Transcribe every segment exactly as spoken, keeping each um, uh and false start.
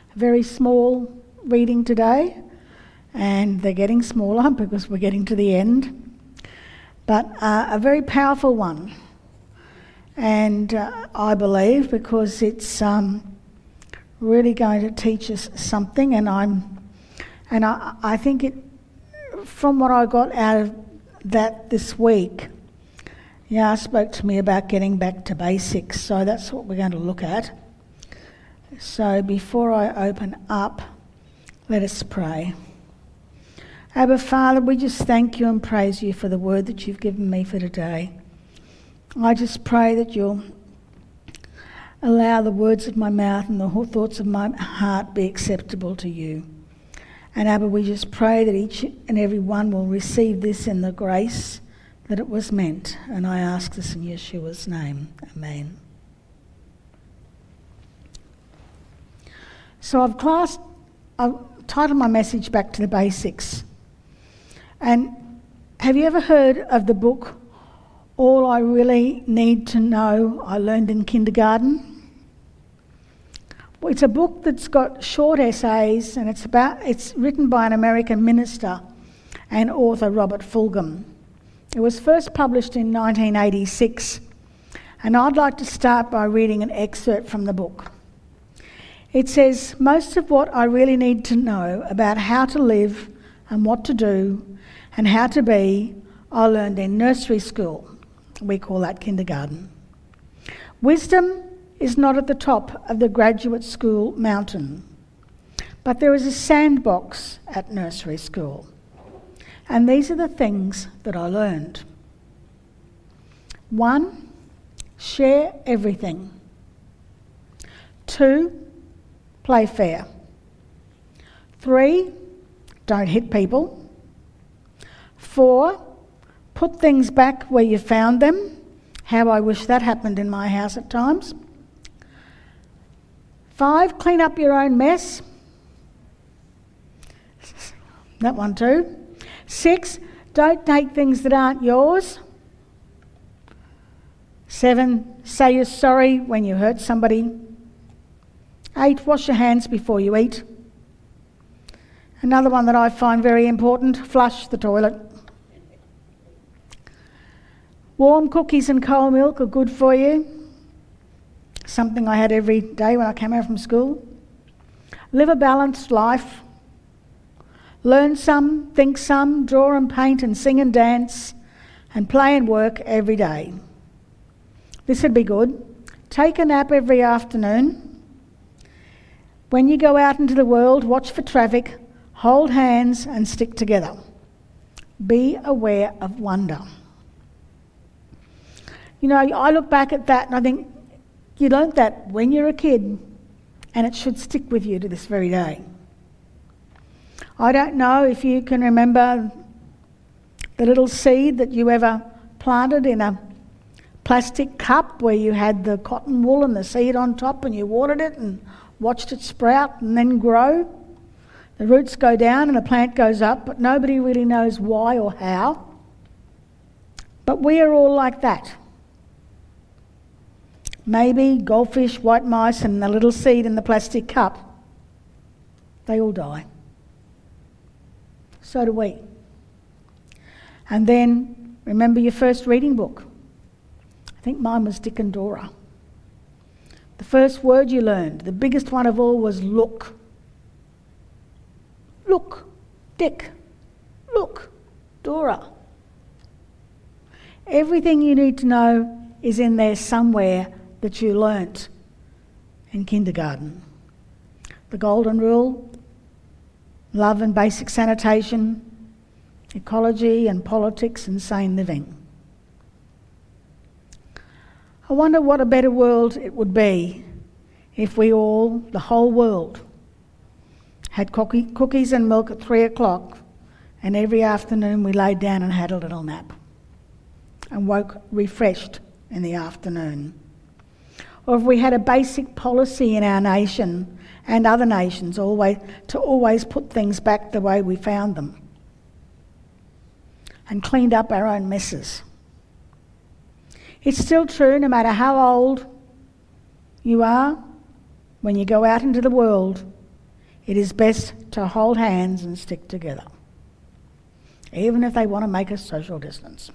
very small reading today, and they're getting smaller because we're getting to the end, but uh, a very powerful one. And uh, I believe because it's um, really going to teach us something, and I'm, and I, I think it, from what I got out of that this week, yeah, spoke to me about getting back to basics, so that's what we're going to look at. So before I open up, let us pray. Abba Father, we just thank you and praise you for the word that you've given me for today. I just pray that you'll allow the words of my mouth and the thoughts of my heart be acceptable to you. And Abba, we just pray that each and every one will receive this in the grace that it was meant. And I ask this in Yeshua's name. Amen. So I've classed, I've titled my message Back to the Basics. And have you ever heard of the book, All I Really Need to Know I Learned in Kindergarten? Well, it's a book that's got short essays, and it's about it's written by an American minister and author, Robert Fulghum. It was first published in nineteen eighty-six, and I'd like to start by reading an excerpt from the book. It says, most of what I really need to know about how to live and what to do and how to be, I learned in nursery school. We call that kindergarten. Wisdom is not at the top of the graduate school mountain, but there is a sandbox at nursery school. And these are the things that I learned. One, share everything. Two, play fair. Three, don't hit people. Four, put things back where you found them. How I wish that happened in my house at times. Five, clean up your own mess. That one too. Six, don't take things that aren't yours. Seven, say you're sorry when you hurt somebody. Eight, wash your hands before you eat. Another one that I find very important, flush the toilet. Warm cookies and cold milk are good for you. Something I had every day when I came home from school. Live a balanced life. Learn some, think some, draw and paint and sing and dance and play and work every day. This would be good. Take a nap every afternoon. When you go out into the world, watch for traffic, hold hands and stick together. Be aware of wonder. You know, I look back at that and I think, you learnt that when you're a kid, and it should stick with you to this very day. I don't know if you can remember the little seed that you ever planted in a plastic cup where you had the cotton wool and the seed on top and you watered it and watched it sprout and then grow. The roots go down and the plant goes up, but nobody really knows why or how. But we are all like that. Maybe goldfish, white mice and the little seed in the plastic cup, they all die. So do we. And then remember your first reading book. I think mine was Dick and Dora. The first word you learned, the biggest one of all, was look. Look, Dick. Look, Dora. Everything you need to know is in there somewhere that you learnt in kindergarten. The golden rule, love and basic sanitation, ecology and politics and sane living. I wonder what a better world it would be if we all, the whole world, had cookie, cookies and milk at three o'clock and every afternoon we laid down and had a little nap and woke refreshed in the afternoon. Or if we had a basic policy in our nation and other nations always to always put things back the way we found them and cleaned up our own messes. It's still true, no matter how old you are, when you go out into the world, it is best to hold hands and stick together, even if they want to make a social distance.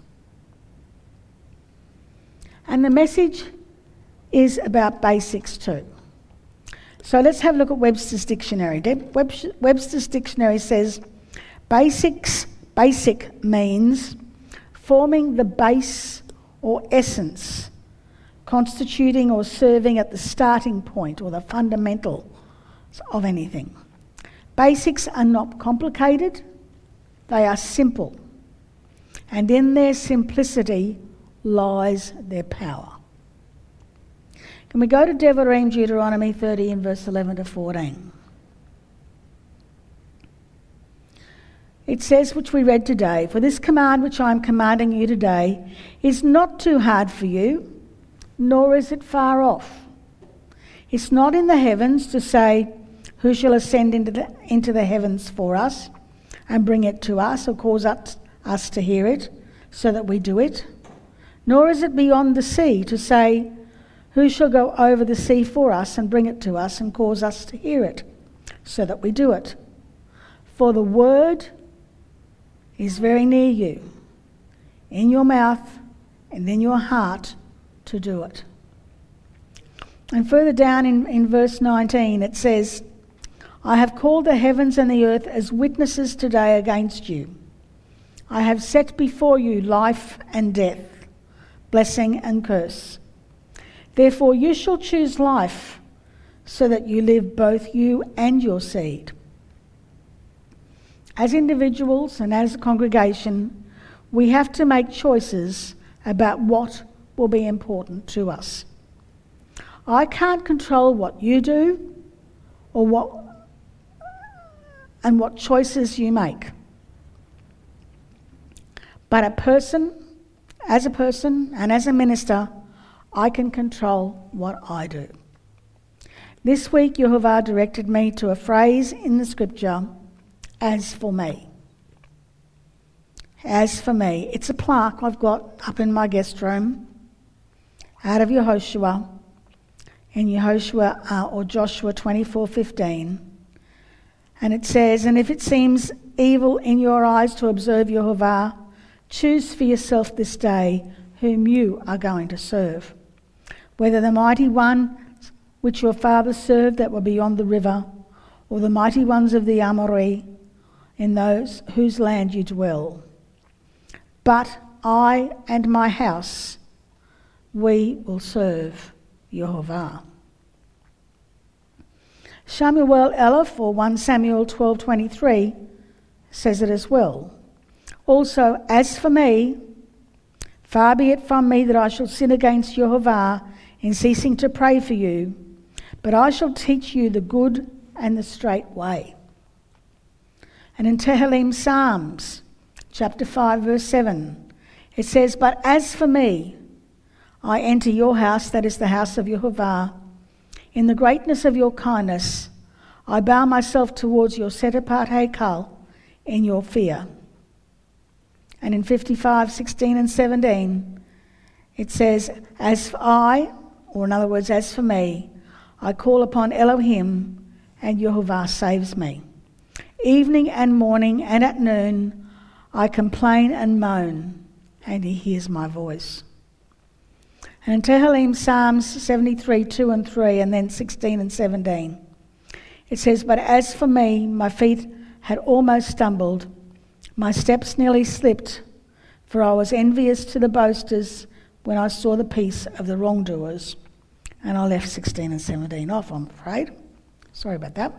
And the message is about basics too. So let's have a look at Webster's Dictionary. Webster's Dictionary says basics, basic means forming the base or essence, constituting or serving at the starting point or the fundamentals of anything. Basics are not complicated, they are simple, and in their simplicity lies their power. Can we go to Devarim, Deuteronomy thirty and verse eleven to fourteen? It says, which we read today, "For this command which I am commanding you today is not too hard for you, nor is it far off. It's not in the heavens to say, who shall ascend into the, into the heavens for us and bring it to us, or cause us, us to hear it, so that we do it. Nor is it beyond the sea to say, who shall go over the sea for us and bring it to us and cause us to hear it, so that we do it. For the word is very near you, in your mouth and in your heart, to do it." And further down in, in verse nineteen it says, "I have called the heavens and the earth as witnesses today against you. I have set before you life and death, blessing and curse. Therefore you shall choose life, so that you live, both you and your seed." As individuals and as a congregation, we have to make choices about what will be important to us. I can't control what you do or what and what choices you make. But a person, as a person and as a minister, I can control what I do. This week, Yehovah directed me to a phrase in the scripture, "as for me." As for me. It's a plaque I've got up in my guest room out of Yehoshua, in Yehoshua uh, or Joshua twenty-four fifteen. And it says, "And if it seems evil in your eyes to observe Yehovah, choose for yourself this day whom you are going to serve. Whether the mighty one which your fathers served that were beyond the river, or the mighty ones of the Amoree, in those whose land you dwell. But I and my house, we will serve Yehovah." Shamuel Aleph, or First Samuel twelve twenty-three, says it as well. "Also, as for me, far be it from me that I shall sin against Yehovah in ceasing to pray for you, but I shall teach you the good and the straight way." And in Tehillim Psalms, chapter five, verse seven, it says, "But as for me, I enter your house, that is the house of Yehovah. In the greatness of your kindness, I bow myself towards your set-apart Hekal in your fear." And in fifty-five, sixteen and seventeen, it says, "As for I," or in other words, "as for me, I call upon Elohim, and Yehovah saves me. Evening and morning and at noon, I complain and moan, and he hears my voice." And in Tehillim Psalms seventy-three, two and three, and then sixteen and seventeen, it says, "But as for me, my feet had almost stumbled, my steps nearly slipped, for I was envious to the boasters when I saw the peace of the wrongdoers." And I left sixteen and seventeen off, I'm afraid. Sorry about that.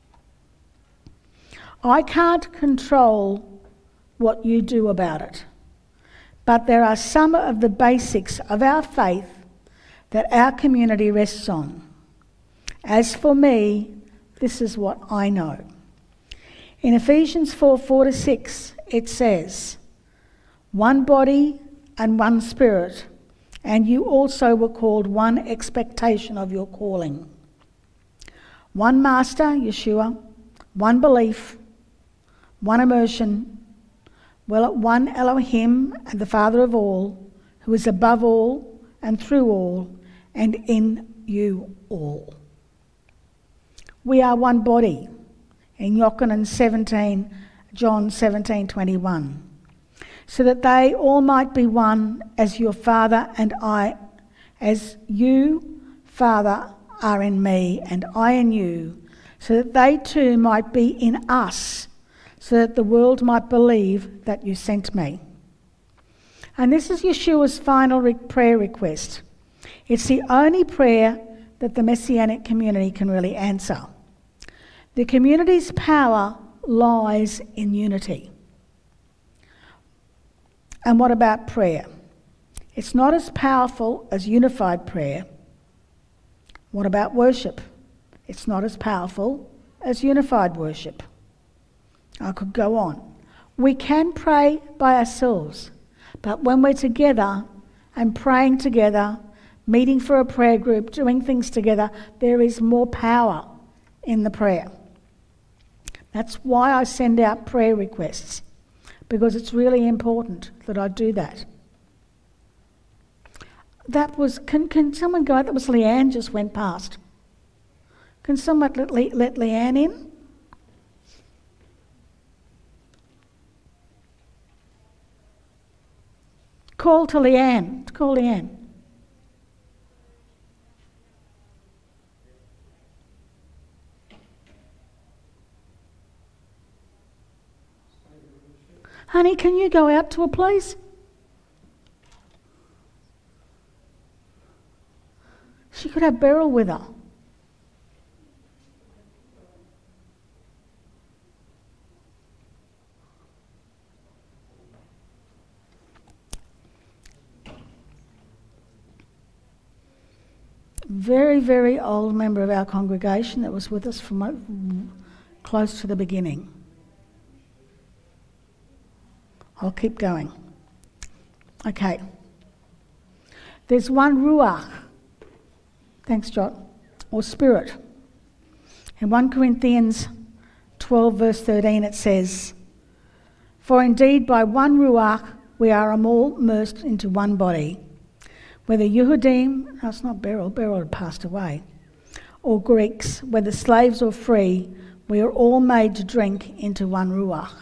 I can't control what you do about it, but there are some of the basics of our faith that our community rests on. As for me, this is what I know. In Ephesians four, four to six, it says, "One body and one spirit, and you also were called one expectation of your calling. One master, Yeshua, one belief, one immersion, well, one Elohim and the Father of all, who is above all and through all and in you all." We are one body, in Yochanan seventeen, John seventeen twenty-one, so that they all might be one, as your Father and I, as you, Father, are in me and I in you, so that they too might be in us, so that the world might believe that you sent me. And this is Yeshua's final re- prayer request. It's the only prayer that the Messianic community can really answer. The community's power lies in unity. And what about prayer? It's not as powerful as unified prayer. What about worship? It's not as powerful as unified worship. I could go on. We can pray by ourselves, but when we're together and praying together, meeting for a prayer group, doing things together, there is more power in the prayer. That's why I send out prayer requests, because it's really important that I do that. That was, can, can someone go out? That was Leanne just went past. Can someone let, Le, let Leanne in? Call to Leanne. Call Leanne. Honey, can you go out to a place? She could have Beryl with her. Very, very old member of our congregation that was with us from close to the beginning. I'll keep going. Okay. There's one Ruach. Thanks, John. Or Spirit. In First Corinthians twelve verse thirteen it says, "For indeed by one Ruach we are all immersed into one body, whether Yehudim," no, it's not Beryl, Beryl had passed away, "or Greeks, whether slaves or free, we are all made to drink into one Ruach."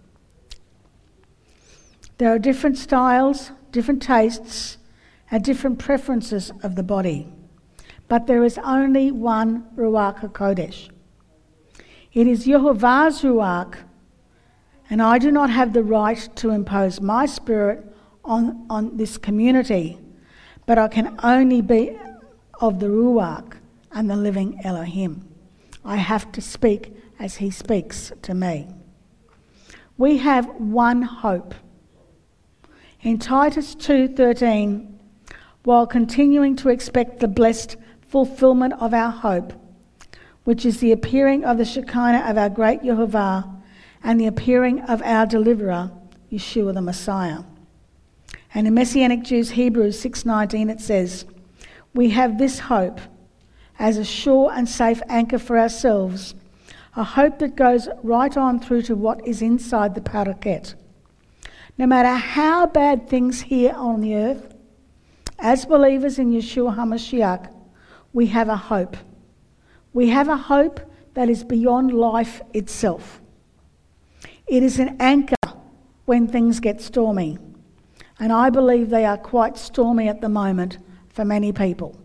There are different styles, different tastes, and different preferences of the body. But there is only one Ruach HaKodesh. It is Yehovah's Ruach, and I do not have the right to impose my spirit on, on this community, but I can only be of the Ruach and the living Elohim. I have to speak as he speaks to me. We have one hope. In Titus two thirteen, while continuing to expect the blessed fulfillment of our hope, which is the appearing of the Shekinah of our great Yehovah and the appearing of our deliverer, Yeshua the Messiah. And in Messianic Jews Hebrews six nineteen it says, "We have this hope as a sure and safe anchor for ourselves, a hope that goes right on through to what is inside the Paraket." No matter how bad things here on the earth, as believers in Yeshua HaMashiach, we have a hope. We have a hope that is beyond life itself. It is an anchor when things get stormy, and I believe they are quite stormy at the moment for many people.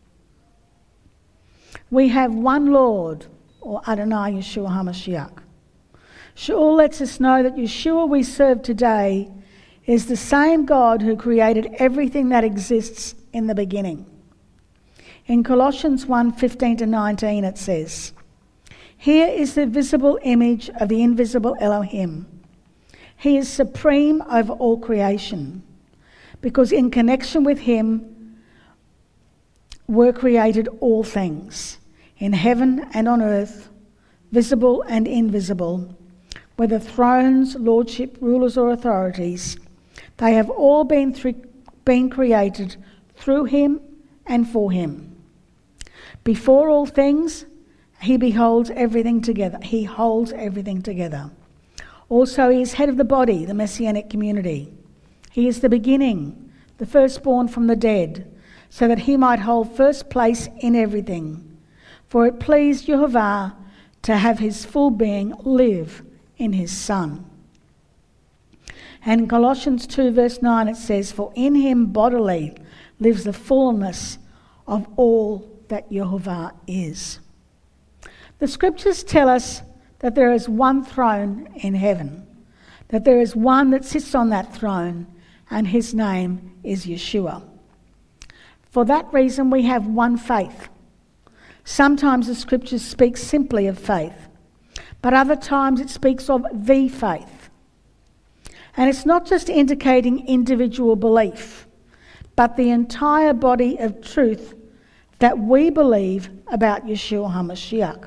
We have one Lord, or Adonai Yeshua HaMashiach. Shaul lets us know that Yeshua we serve today is the same God who created everything that exists in the beginning. In Colossians one fifteen to nineteen it says, "Here is the visible image of the invisible Elohim. He is supreme over all creation, because in connection with him were created all things, in heaven and on earth, visible and invisible, whether thrones, lordship, rulers or authorities. They have all been, th- been created through him and for him. Before all things, he beholds everything together. He holds everything together. Also, he is head of the body, the Messianic community. He is the beginning, the firstborn from the dead, so that he might hold first place in everything. For it pleased Yehovah to have his full being live in his Son. And in Colossians two verse nine it says, "For in him bodily lives the fullness of all that Jehovah is." The scriptures tell us that there is one throne in heaven, that there is one that sits on that throne, and his name is Yeshua. For that reason we have one faith. Sometimes the scriptures speak simply of faith, but other times it speaks of the faith. And it's not just indicating individual belief, but the entire body of truth that we believe about Yeshua HaMashiach.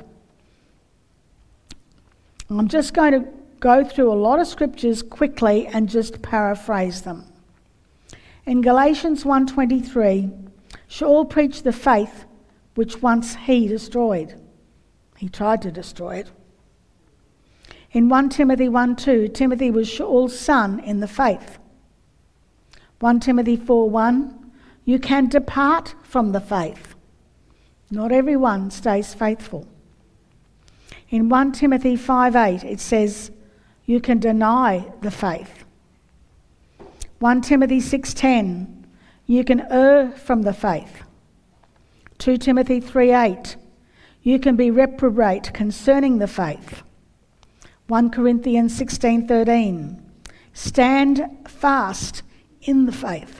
I'm just going to go through a lot of scriptures quickly and just paraphrase them. In Galatians one twenty-three, Shaul preached the faith which once he destroyed. He tried to destroy it. In First Timothy one two, Timothy was Shaul's son in the faith. First Timothy four one, you can depart from the faith. Not everyone stays faithful. In First Timothy five eight, it says, you can deny the faith. First Timothy six ten, you can err from the faith. Second Timothy three eight, you can be reprobate concerning the faith. First Corinthians sixteen thirteen, stand fast in the faith.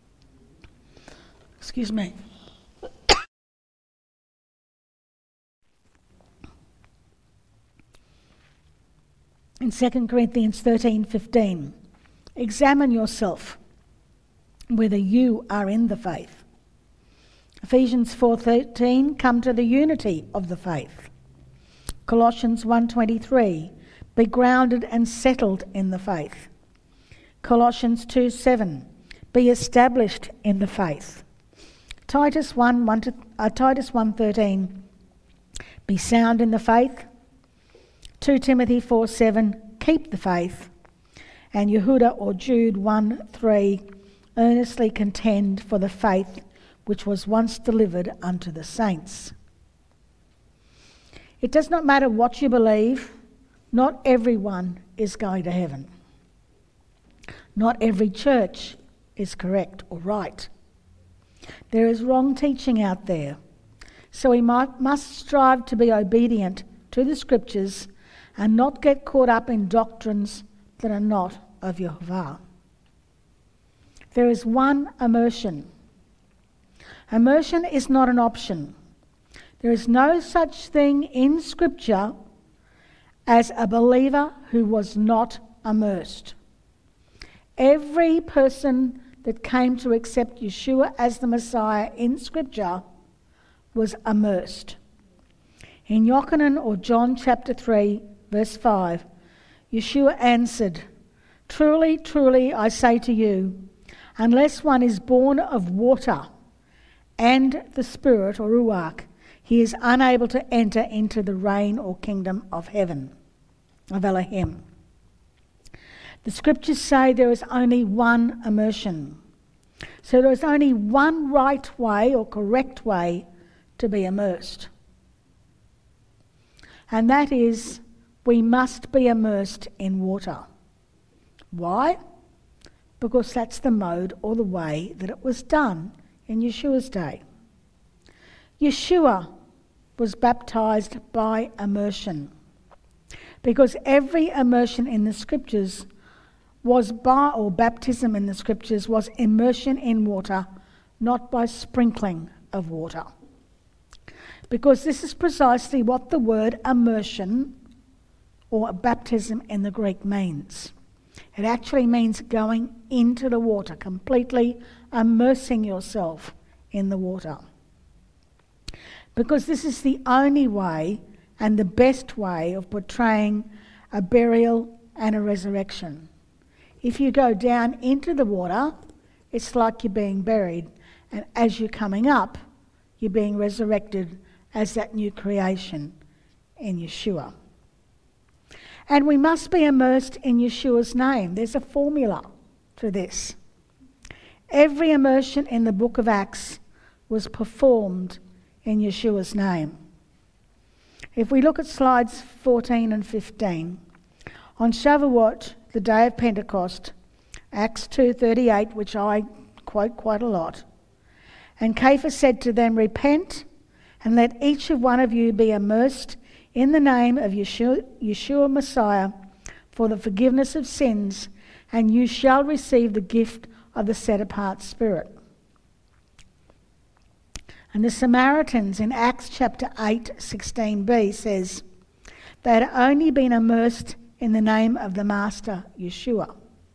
Excuse me. In Second Corinthians thirteen fifteen, examine yourself whether you are in the faith. Ephesians four thirteen, come to the unity of the faith. Colossians one twenty-three, be grounded and settled in the faith. Colossians two seven, be established in the faith. Titus one, one to, uh, Titus one thirteen, be sound in the faith. Second Timothy four seven, keep the faith. And Yehuda or Jude one three, earnestly contend for the faith which was once delivered unto the saints. It does not matter what you believe, not everyone is going to heaven. Not every church is correct or right. There is wrong teaching out there. So we might, must strive to be obedient to the scriptures and not get caught up in doctrines that are not of Yehovah. There is one immersion. Immersion is not an option. There is no such thing in Scripture as a believer who was not immersed. Every person that came to accept Yeshua as the Messiah in Scripture was immersed. In Yochanan or John chapter three, verse five, Yeshua answered, truly, truly, I say to you, unless one is born of water and the Spirit, or Ruach, he is unable to enter into the reign or kingdom of heaven, of Elohim. The scriptures say there is only one immersion. So there is only one right way or correct way to be immersed. And that is, we must be immersed in water. Why? Because that's the mode or the way that it was done in Yeshua's day. Yeshua was baptized by immersion, because every immersion in the scriptures was by, or baptism in the scriptures was immersion in water, not by sprinkling of water. Because this is precisely what the word immersion or baptism in the Greek means. It actually means going into the water, completely immersing yourself in the water. Because this is the only way and the best way of portraying a burial and a resurrection. If you go down into the water, it's like you're being buried, and as you're coming up, you're being resurrected as that new creation in Yeshua. And we must be immersed in Yeshua's name. There's a formula to this. Every immersion in the book of Acts was performed in Yeshua's name. If we look at slides fourteen and fifteen, on Shavuot, the day of Pentecost, Acts two thirty-eight, which I quote quite a lot, and Cephas said to them, "Repent, and let each of one of you be immersed in the name of Yeshua, Yeshua Messiah for the forgiveness of sins, and you shall receive the gift of the set-apart Spirit." And the Samaritans in Acts chapter eight sixteen b says they had only been immersed in the name of the Master, Yeshua.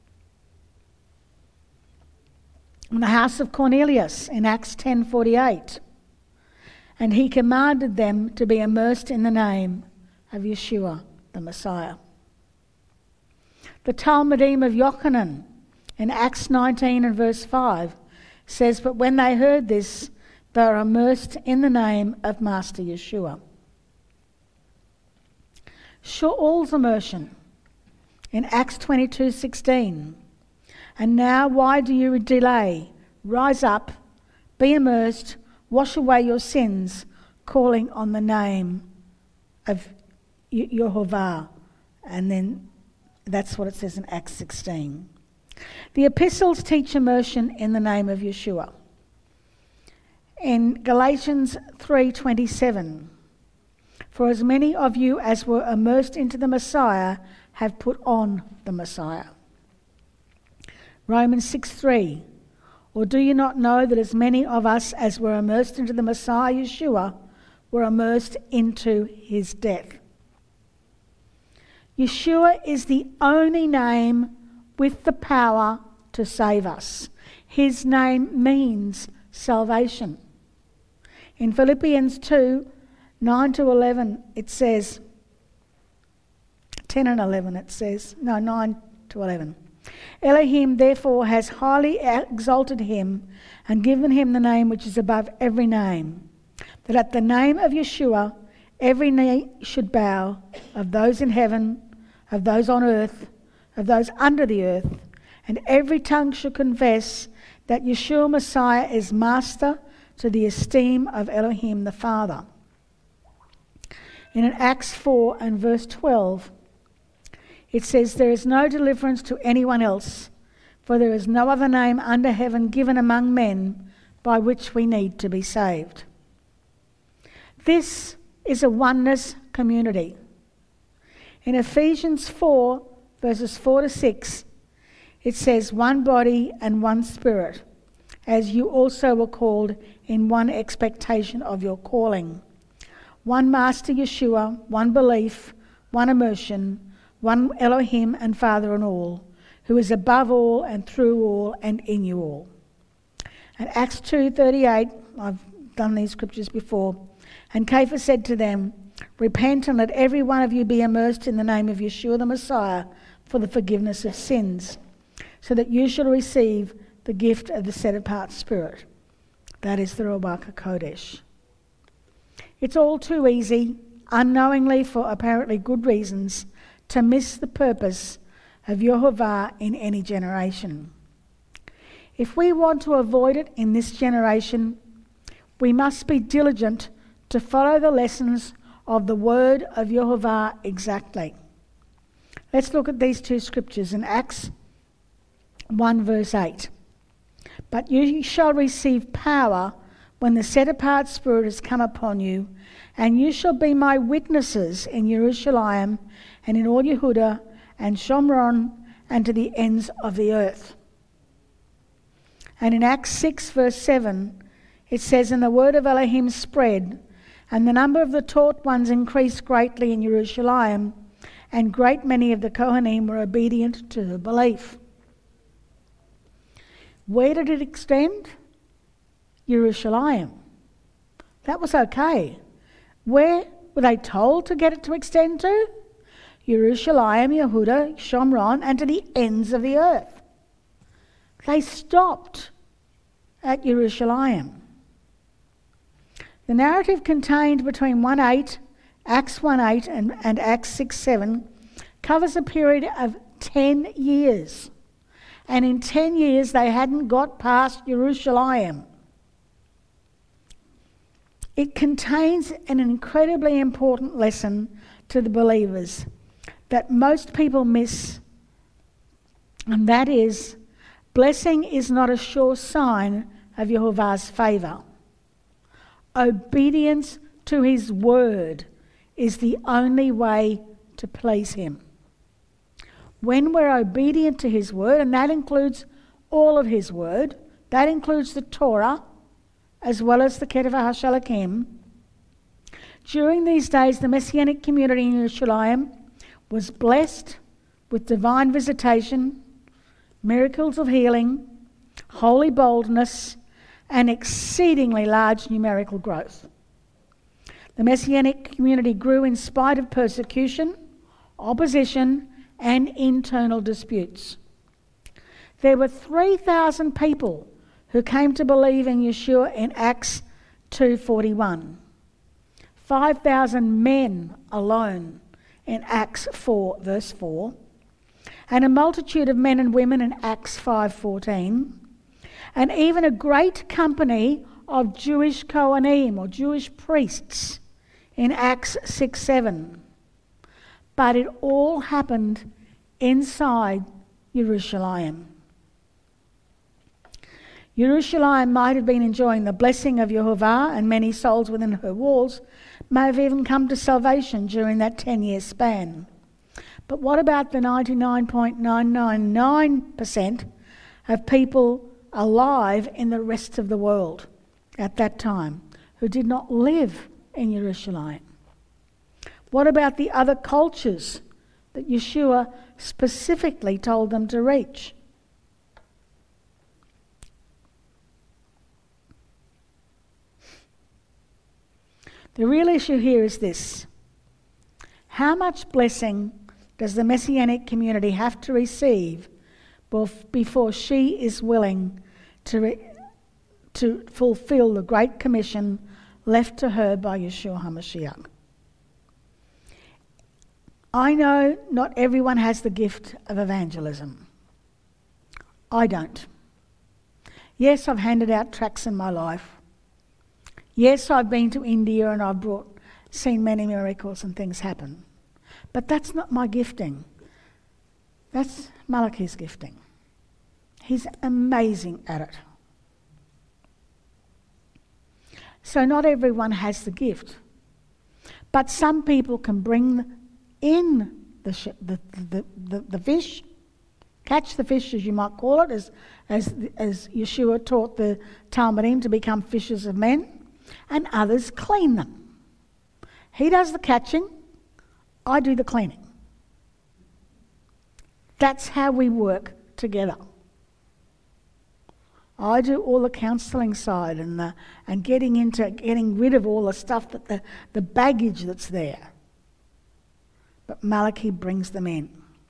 In the house of Cornelius in Acts ten forty-eight, and he commanded them to be immersed in the name of Yeshua, the Messiah. The Talmudim of Yochanan in Acts nineteen and verse five says, "But when they heard this, they were immersed in the name of Master Yeshua." Shaul's immersion in Acts twenty-two sixteen, "And now why do you delay? Rise up, be immersed, wash away your sins, calling on the name of Yehovah." And then that's what it says in Acts sixteen. The epistles teach immersion in the name of Yeshua. In Galatians three twenty-seven, "For as many of you as were immersed into the Messiah have put on the Messiah." Romans six three, "Or do you not know that as many of us as were immersed into the Messiah Yeshua were immersed into his death?" Yeshua is the only name with the power to save us. His name means salvation. In Philippians two nine to eleven it says, ten and eleven it says, no, nine to eleven. "Elohim therefore has highly exalted him and given him the name which is above every name, that at the name of Yeshua every knee should bow, of those in heaven, of those on earth, of those under the earth, and every tongue should confess that Yeshua Messiah is Master, to the esteem of Elohim the Father." In Acts four and verse twelve, it says, "There is no deliverance to anyone else, for there is no other name under heaven given among men by which we need to be saved." This is a oneness community. In Ephesians four, verses four to six, it says, "One body and one spirit, as you also were called in one expectation of your calling. One Master Yeshua, one belief, one immersion, one Elohim and Father in all, who is above all and through all and in you all." And Acts two thirty-eight, I've done these scriptures before, "And Cephas said to them, Repent and let every one of you be immersed in the name of Yeshua the Messiah for the forgiveness of sins, so that you shall receive the gift of the set-apart Spirit." That is the Ruach HaKodesh. It's all too easy, unknowingly for apparently good reasons, to miss the purpose of Yehovah in any generation. If we want to avoid it in this generation, we must be diligent to follow the lessons of the word of Yehovah exactly. Let's look at these two scriptures in Acts one verse eight. "But you shall receive power when the set-apart Spirit has come upon you, and you shall be my witnesses in Jerusalem and in all Yehudah and Shomron and to the ends of the earth." And in Acts six verse seven, it says, "And the word of Elohim spread, and the number of the taught ones increased greatly in Jerusalem, and great many of the Kohanim were obedient to the belief." Where did it extend? Jerusalem. That was okay. Where were they told to get it to extend to? Jerusalem, Yehudah, Shomron, and to the ends of the earth. They stopped at Jerusalem. The narrative contained between one eight, Acts one eight and, and Acts six seven covers a period of ten years. And in ten years they hadn't got past Jerusalem. It contains an incredibly important lesson to the believers that most people miss, and that is, blessing is not a sure sign of Jehovah's favour. Obedience to his word is the only way to please him. When we're obedient to his word, and that includes all of his word, that includes the Torah, as well as the Ketuvah HaShalakim. During these days, the Messianic community in Yerushalayim was blessed with divine visitation, miracles of healing, holy boldness, and exceedingly large numerical growth. The Messianic community grew in spite of persecution, opposition, and internal disputes. There were three thousand people who came to believe in Yeshua in Acts two forty-one. five thousand men alone in Acts four verse four. And a multitude of men and women in Acts five fourteen. And even a great company of Jewish Kohanim or Jewish priests in Acts six seven. But it all happened inside Yerushalayim. Yerushalayim might have been enjoying the blessing of Yehovah, and many souls within her walls may have even come to salvation during that ten-year span. But what about the ninety-nine point nine nine nine percent of people alive in the rest of the world at that time who did not live in Yerushalayim? What about the other cultures that Yeshua specifically told them to reach? The real issue here is this: how much blessing does the Messianic community have to receive before she is willing to, re- to fulfill the Great Commission left to her by Yeshua HaMashiach? I know not everyone has the gift of evangelism. I don't. Yes, I've handed out tracts in my life. Yes, I've been to India and I've brought, seen many miracles and things happen. But that's not my gifting. That's Malachi's gifting. He's amazing at it. So not everyone has the gift. But some people can bring in the, sh- the, the, the, the fish, catch the fish as you might call it, as, as, as Yeshua taught the Talmudim to become fishers of men, and others clean them. He does the catching, I do the cleaning. That's how we work together. I do all the counselling side and the and getting into getting rid of all the stuff that the, the baggage that's there. But Malachi brings them in.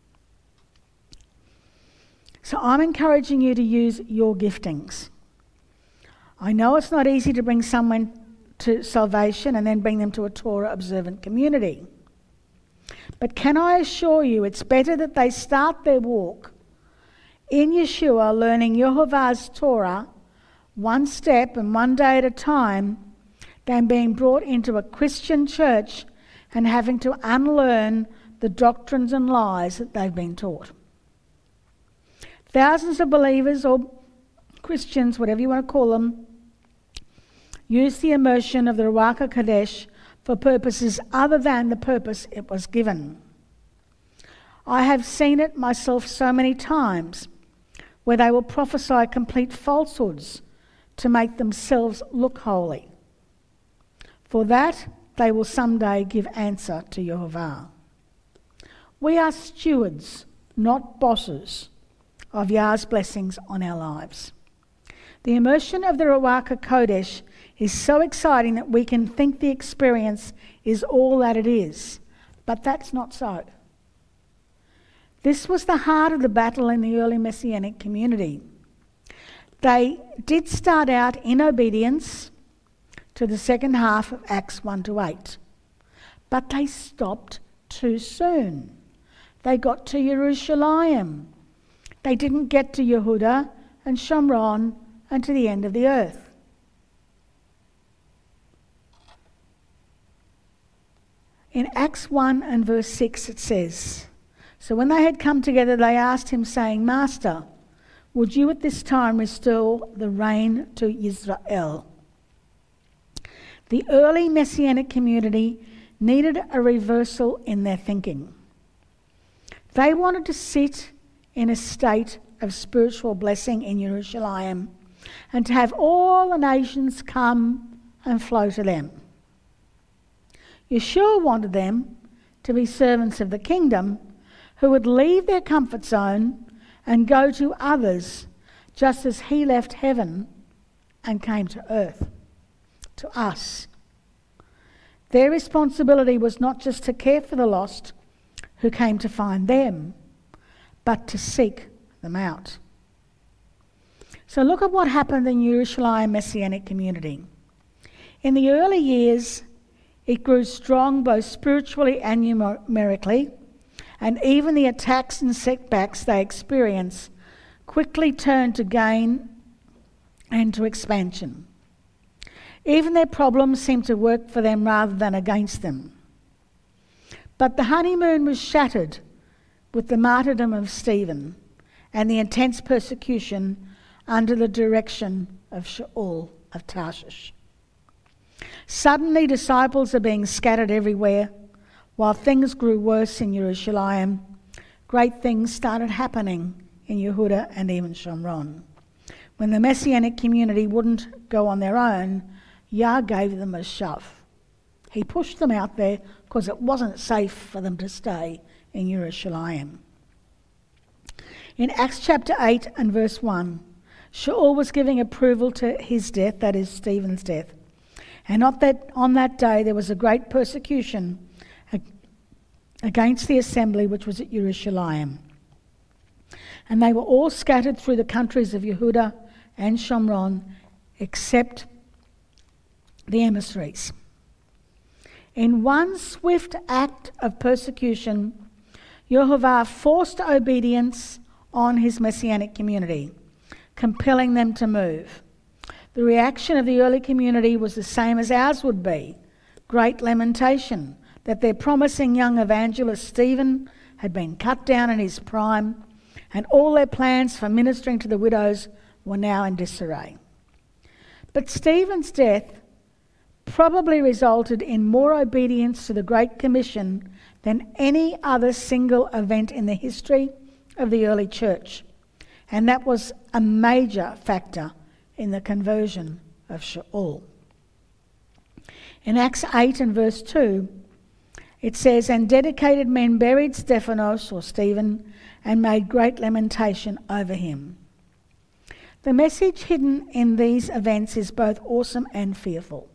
So I'm encouraging you to use your giftings. I know it's not easy to bring someone to salvation and then bring them to a Torah observant community. But can I assure you it's better that they start their walk in Yeshua, learning Yehovah's Torah one step and one day at a time, than being brought into a Christian church and having to unlearn the doctrines and lies that they've been taught. Thousands of believers or Christians, whatever you want to call them, use the immersion of the Ruach HaKodesh for purposes other than the purpose it was given. I have seen it myself so many times, where they will prophesy complete falsehoods to make themselves look holy. For that, they will someday give answer to Yehovah. We are stewards, not bosses, of Yah's blessings on our lives. The immersion of the Ruach HaKodesh is so exciting that we can think the experience is all that it is, but that's not so. This was the heart of the battle in the early Messianic community. They did start out in obedience to the second half of Acts one to eight, but they stopped too soon. They got to Yerushalayim. They didn't get to Yehuda and Shomron and to the end of the earth. In Acts one and verse six it says, "So when they had come together, they asked him, saying, 'Master, would you at this time restore the reign to Israel?'" The early Messianic community needed a reversal in their thinking. They wanted to sit in a state of spiritual blessing in Jerusalem and to have all the nations come and flow to them. Yeshua wanted them to be servants of the kingdom who would leave their comfort zone and go to others, just as he left heaven and came to earth, to us. Their responsibility was not just to care for the lost who came to find them, but to seek them out. So look at what happened in Jerusalem Messianic community. In the early years, it grew strong both spiritually and numerically, and even the attacks and setbacks they experienced quickly turned to gain and to expansion. Even their problems seemed to work for them rather than against them. But the honeymoon was shattered with the martyrdom of Stephen and the intense persecution under the direction of Shaul of Tarshish. Suddenly, disciples are being scattered everywhere. While things grew worse in Jerusalem, great things started happening in Yehuda and even Shomron. When the Messianic community wouldn't go on their own, Yah gave them a shove. He pushed them out there because it wasn't safe for them to stay in Jerusalem. In Acts chapter eight and verse one, Shaul was giving approval to his death, that is Stephen's death. And not that on that day there was a great persecution against the assembly which was at Jerusalem. And they were all scattered through the countries of Yehuda and Shomron, except the emissaries. In one swift act of persecution, Yehovah forced obedience on his Messianic community, compelling them to move. The reaction of the early community was the same as ours would be: great lamentation that their promising young evangelist Stephen had been cut down in his prime, and all their plans for ministering to the widows were now in disarray. But Stephen's death probably resulted in more obedience to the Great Commission than any other single event in the history of the early church, and that was a major factor in the conversion of Shaul. In Acts eight and verse two, it says, "And dedicated men buried Stephanos, or Stephen, and made great lamentation over him." The message hidden in these events is both awesome and fearful.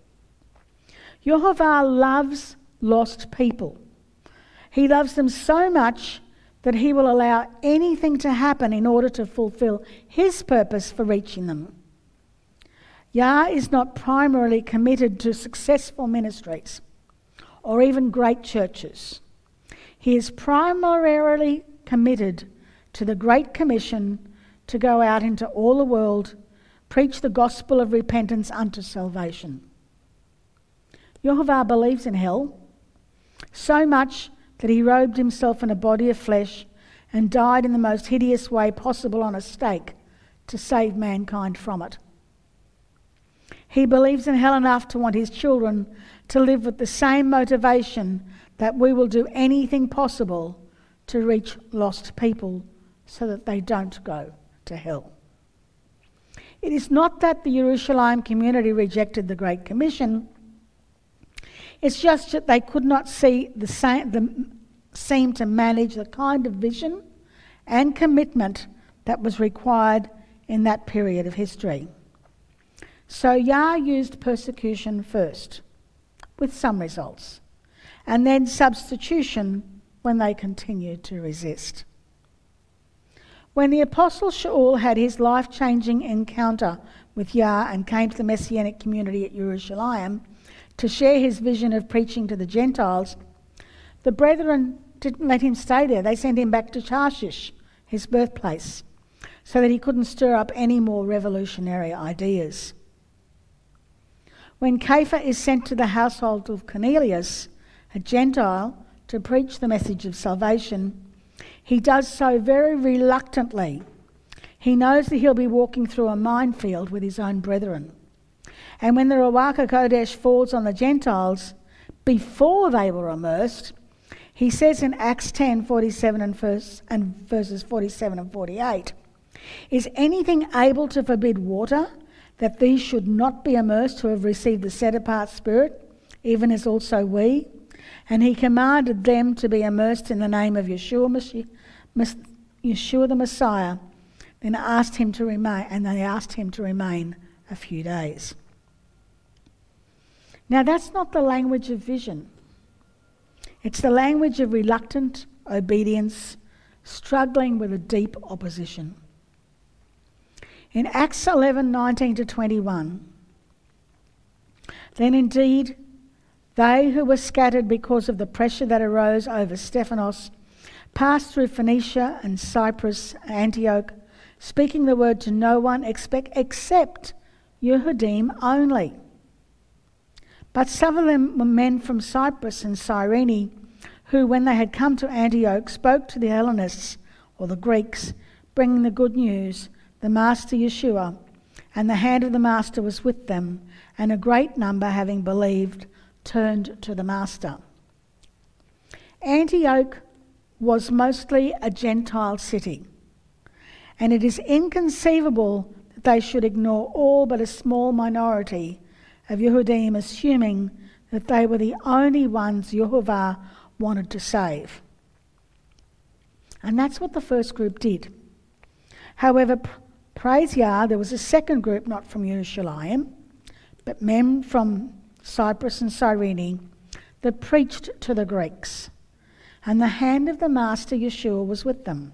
Yehovah loves lost people. He loves them so much that he will allow anything to happen in order to fulfill his purpose for reaching them. Yah is not primarily committed to successful ministries or even great churches. He is primarily committed to the Great Commission to go out into all the world, preach the gospel of repentance unto salvation. Yehovah believes in hell so much that he robed himself in a body of flesh and died in the most hideous way possible on a stake to save mankind from it. He believes in hell enough to want his children to live with the same motivation that we will do anything possible to reach lost people so that they don't go to hell. It is not that the Jerusalem community rejected the Great Commission. It's just that they could not see the same, the, seem to manage the kind of vision and commitment that was required in that period of history. So Yah used persecution first, with some results, and then substitution when they continued to resist. When the Apostle Shaul had his life-changing encounter with Yah and came to the Messianic community at Jerusalem to share his vision of preaching to the Gentiles, the brethren didn't let him stay there. They sent him back to Tarshish, his birthplace, so that he couldn't stir up any more revolutionary ideas. When Kepha is sent to the household of Cornelius a Gentile, to preach the message of salvation, he does so very reluctantly. He knows that he'll be walking through a minefield with his own brethren. And when the Ruach HaKodesh falls on the Gentiles before they were immersed, he says in Acts ten forty-seven and, verse, and verses forty-seven and forty-eight, "Is anything able to forbid water, that these should not be immersed who have received the set-apart Spirit, even as also we?" And he commanded them to be immersed in the name of Yeshua, Yeshua the Messiah, then asked him to remain, and they asked him to remain a few days. Now that's not the language of vision. It's the language of reluctant obedience, struggling with a deep opposition. In Acts eleven nineteen to twenty-one, "Then indeed they who were scattered because of the pressure that arose over Stephanos passed through Phoenicia and Cyprus, Antioch, speaking the word to no one except Yehudim only. But some of them were men from Cyprus and Cyrene, who, when they had come to Antioch, spoke to the Hellenists, or the Greeks, bringing the good news, the Master Yeshua, and the hand of the Master was with them, and a great number, having believed, turned to the Master." Antioch was mostly a Gentile city, and it is inconceivable that they should ignore all but a small minority of Yehudim, assuming that they were the only ones Yehovah wanted to save. And that's what the first group did. However, praise Yah, there was a second group, not from Yerushalayim, but men from Cyprus and Cyrene, that preached to the Greeks, and the hand of the Master Yeshua was with them.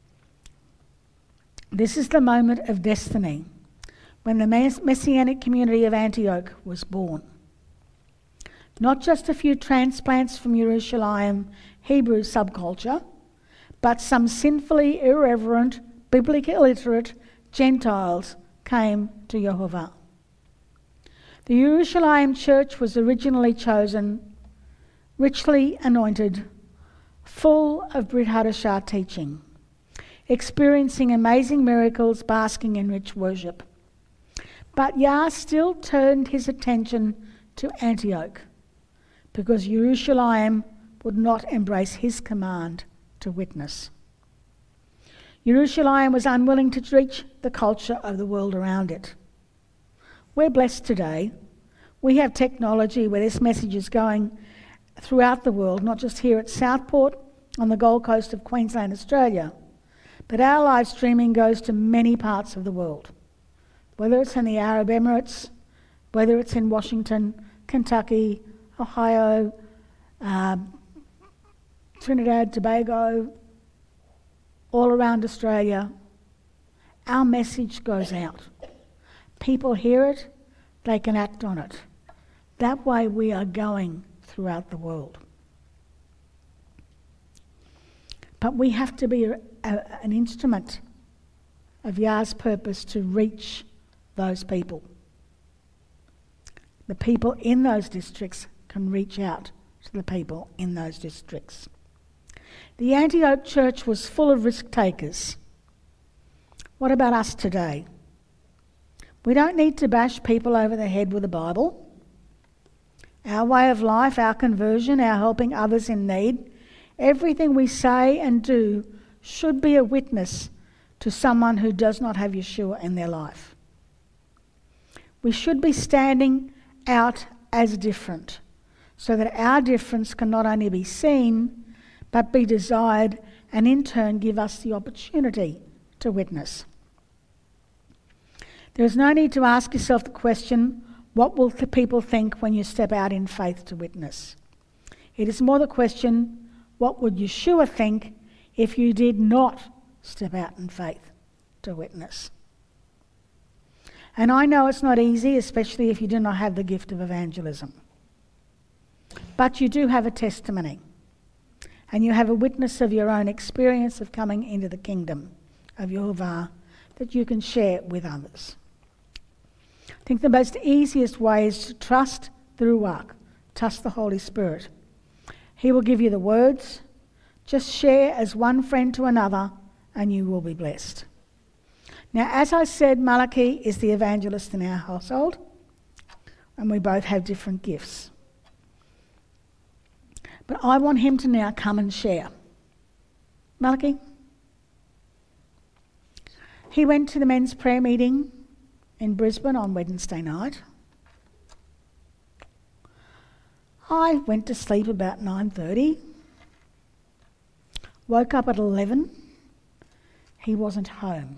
This is the moment of destiny, when the Messianic community of Antioch was born. Not just a few transplants from Yerushalayim Hebrew subculture, but some sinfully irreverent, biblically illiterate Gentiles came to Yehovah. The Yerushalayim church was originally chosen, richly anointed, full of Brit Hadashah teaching, experiencing amazing miracles, basking in rich worship. But Yah still turned his attention to Antioch, because Yerushalayim would not embrace his command to witness. Yerushalayim was unwilling to reach the culture of the world around it. We're blessed today. We have technology where this message is going throughout the world, not just here at Southport on the Gold Coast of Queensland, Australia, but our live streaming goes to many parts of the world, whether it's in the Arab Emirates, whether it's in Washington, Kentucky, Ohio, uh, Trinidad, Tobago, all around Australia. Our message goes out. People hear it, they can act on it. That way we are going throughout the world. But we have to be a, a, an instrument of Yah's purpose to reach those people. The people in those districts can reach out to the people in those districts. The Antioch church was full of risk takers. What about us today? We don't need to bash people over the head with the Bible. Our way of life, our conversion, our helping others in need, everything we say and do should be a witness to someone who does not have Yeshua in their life. We should be standing out as different, so that our difference can not only be seen, but be desired, and in turn give us the opportunity to witness. There is no need to ask yourself the question, what will the people think when you step out in faith to witness? It is more the question, what would Yeshua think if you did not step out in faith to witness? And I know it's not easy, especially if you do not have the gift of evangelism. But you do have a testimony, and you have a witness of your own experience of coming into the kingdom of Yehovah that you can share with others. I think the most easiest way is to trust the Ruach, trust the Holy Spirit, He will give you the words. Just share as one friend to another and you will be blessed. Now, as I said, Malachi is the evangelist in our household, and we both have different gifts. But I want him to now come and share. Malachi? He went to the men's prayer meeting in Brisbane on Wednesday night. I went to sleep about nine thirty. Woke up at eleven. He wasn't home.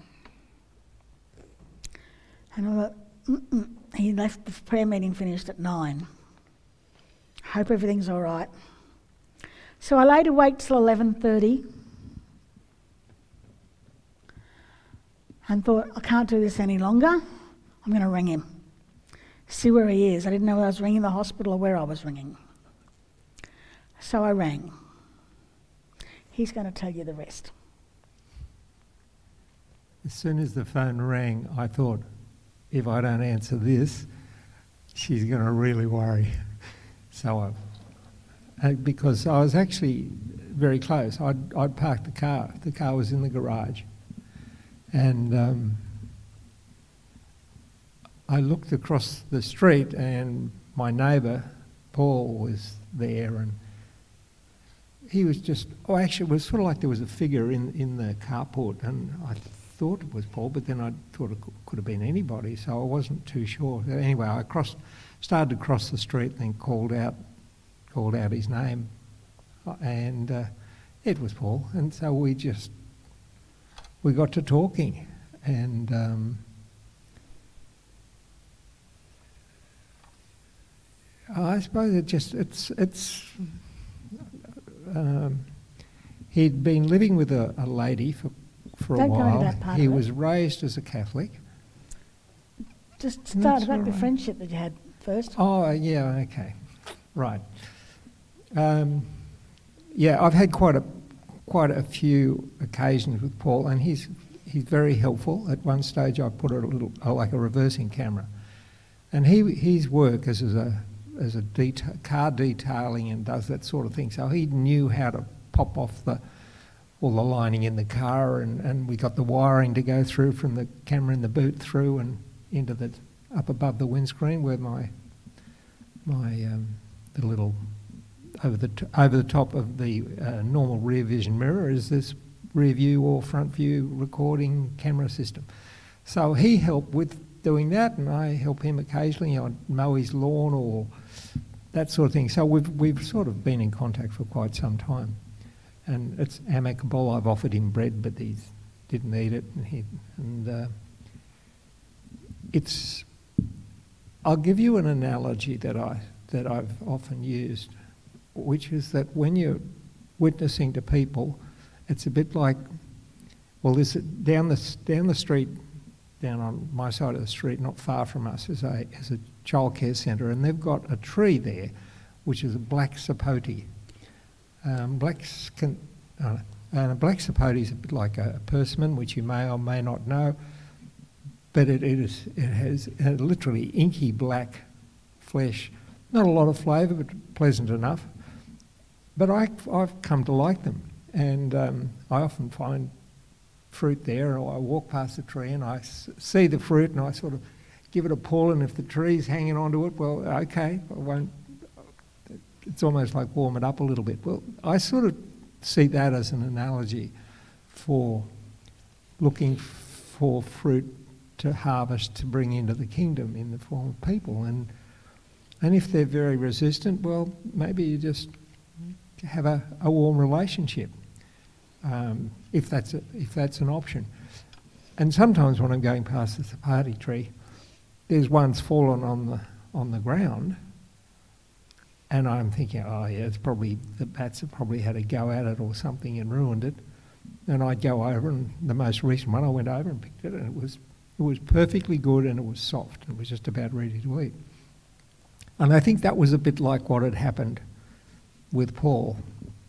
And I thought, Mm-mm. He left, the prayer meeting finished at nine. Hope everything's all right. So I laid awake till eleven thirty and thought, I can't do this any longer. I'm going to ring him, see where he is. I didn't know whether I was ringing the hospital or where I was ringing. So I rang. He's going to tell you the rest. As soon as the phone rang, I thought, if I don't answer this, she's going to really worry. So I, uh, because I was actually very close. I'd, I'd parked the car. The car was in the garage. And um, I looked across the street and my neighbour, Paul, was there, and he was just, oh actually it was sort of like there was a figure in, in the carport, and I thought it was Paul, but then I thought it could have been anybody, so I wasn't too sure. Anyway, I crossed, started to cross the street and then called out, called out his name, and uh, it was Paul, and so we just, we got to talking, and um, I suppose it just, it's, it's, um, he'd been living with a, a lady for, for a Don't while. go into that part He of it. was raised as a Catholic. Just And start that's about all the right. friendship that you had first. Oh, yeah, okay. Right. Um, yeah, I've had quite a quite a few occasions with Paul, and he's he's very helpful. At one stage I put a little, oh, like a reversing camera. And he his work is as a as a deta- car detailing and does that sort of thing. So he knew how to pop off the all the lining in the car, and, and we got the wiring to go through from the camera in the boot through and into the up above the windscreen where my my um, the little over the t- over the top of the uh, normal rear vision mirror is this rear view or front view recording camera system. So he helped with doing that, and I help him occasionally. I'd mow his lawn or that sort of thing. So we've we've sort of been in contact for quite some time, and it's amicable. I've offered him bread, but he didn't eat it, and he and uh, it's. I'll give you an analogy that I that I've often used, which is that when you're witnessing to people, it's a bit like, well, there's a, down the down the street, down on my side of the street, not far from us, is a is a childcare centre, and they've got a tree there, which is a black sapote. Um, black can, uh, and a black sapote is a bit like a, a persimmon, which you may or may not know, but it, it is it has a literally inky black flesh. Not a lot of flavour, but pleasant enough. But I, I've come to like them, and um, I often find fruit there, or I walk past the tree and I s- see the fruit and I sort of give it a pull, and if the tree's hanging onto it, well, okay, I won't. It's almost like warm it up a little bit. Well, I sort of see that as an analogy for looking for fruit to harvest to bring into the kingdom in the form of people, and and if they're very resistant, well, maybe you just have a, a warm relationship, um, if that's a, if that's an option. And sometimes when I'm going past the sapote tree, there's one's fallen on the on the ground, and I'm thinking, oh yeah, it's probably the bats have probably had a go at it or something and ruined it. And I'd go over, and the most recent one, I went over and picked it, and it was it was perfectly good, and it was soft, and it was just about ready to eat. And I think that was a bit like what had happened with Paul.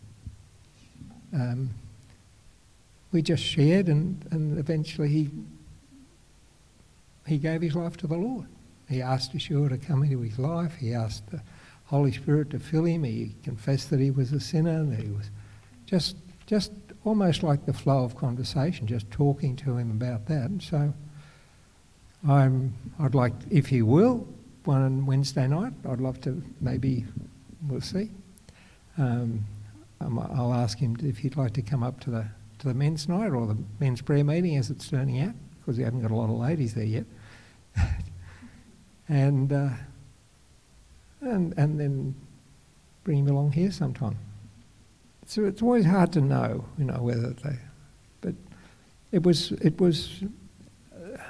Um, we just shared, and, and eventually he he gave his life to the Lord. He asked Yeshua to come into his life. He asked the Holy Spirit to fill him. He confessed that he was a sinner, and he was just just almost like the flow of conversation, just talking to him about that. And so I'm, I'd like, if he will, one Wednesday night, I'd love to maybe, we'll see. Um, I'll ask him if he'd like to come up to the to the men's night or the men's prayer meeting as it's turning out, because we haven't got a lot of ladies there yet. and uh, and and then bring him along here sometime. So it's always hard to know, you know, whether they. But it was it was. Uh,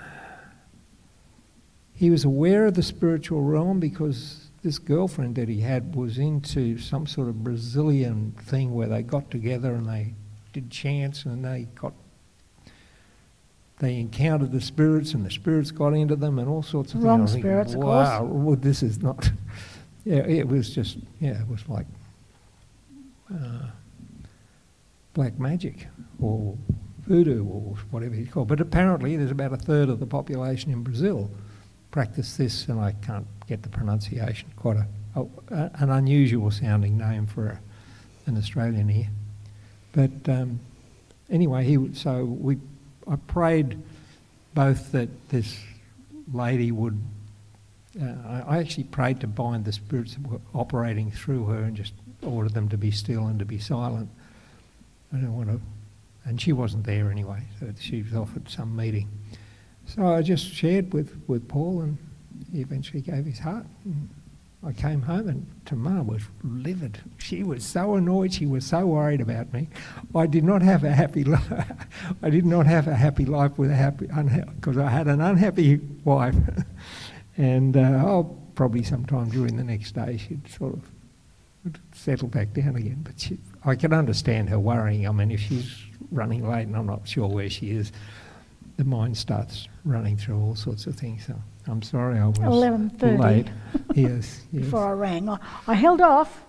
he was aware of the spiritual realm because this girlfriend that he had was into some sort of Brazilian thing where they got together and they did chants and they got. They encountered the spirits and the spirits got into them and all sorts of Wrong things. Wrong spirits, thinking, of course. wow, well, this is not. Yeah, it was just, yeah, it was like uh, black magic or voodoo or whatever you call it. But apparently there's about a third of the population in Brazil practice this, and I can't get the pronunciation, quite a, a an unusual sounding name for a, an Australian here. But um, anyway, he so we I prayed both that this lady would. Uh, I, I actually prayed to bind the spirits that were operating through her and just order them to be still and to be silent. I don't want to, and she wasn't there anyway, so she was off at some meeting. So I just shared with, with Paul, and he eventually gave his heart. And I came home and Tamar was livid. She was so annoyed, she was so worried about me. I did not have a happy life. I did not have a happy life with a happy, because unha- I had an unhappy wife. And uh, oh, probably sometime during the next day she'd sort of settle back down again. But she, I can understand her worrying. I mean, if she's running late and I'm not sure where she is, the mind starts running through all sorts of things. So I'm sorry I was eleven thirty late. Yes, yes. Before I rang. I, I held off.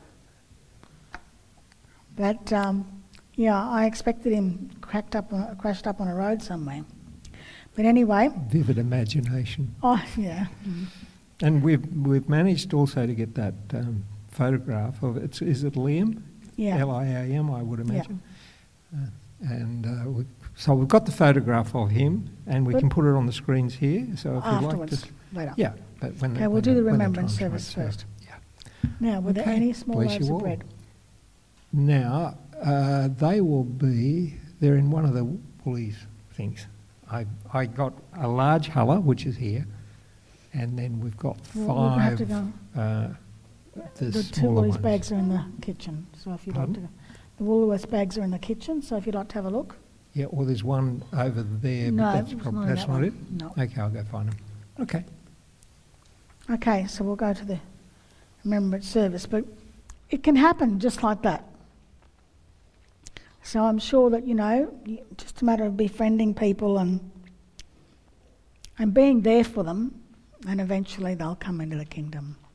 But, um, yeah, I expected him cracked up on, crashed up on a road somewhere. But anyway. Vivid imagination. Oh, yeah. Mm. And we've we've managed also to get that um, photograph of it. Is it Liam? Yeah. L I A M, I would imagine. Yeah. Uh, and uh, we, so we've got the photograph of him, and we but can put it on the screens here. So if you'd like to, later. yeah. But when Okay, the, we'll when do the when remembrance time's service right, first. So, yeah. Now, were there Okay. any small Bless loaves you of all. bread? Now uh, they will be. They're in one of the Woolies things. I I got a large hulla, which is here, and then we've got Well, we'll have five. to go. Uh, the The two smaller Woolies ones. bags are in the kitchen, so if you'd like Pardon? to go. The Woolworths bags are in the kitchen, so if you'd like to have a look. Yeah, or there's one over there, No, but that's, it's prob- not in that's that not one. it? No. Okay, I'll go find them. Okay. Okay, so we'll go to the remembrance service, but it can happen just like that. So I'm sure that, you know, you- just a matter of befriending people and and being there for them, and eventually they'll come into the kingdom.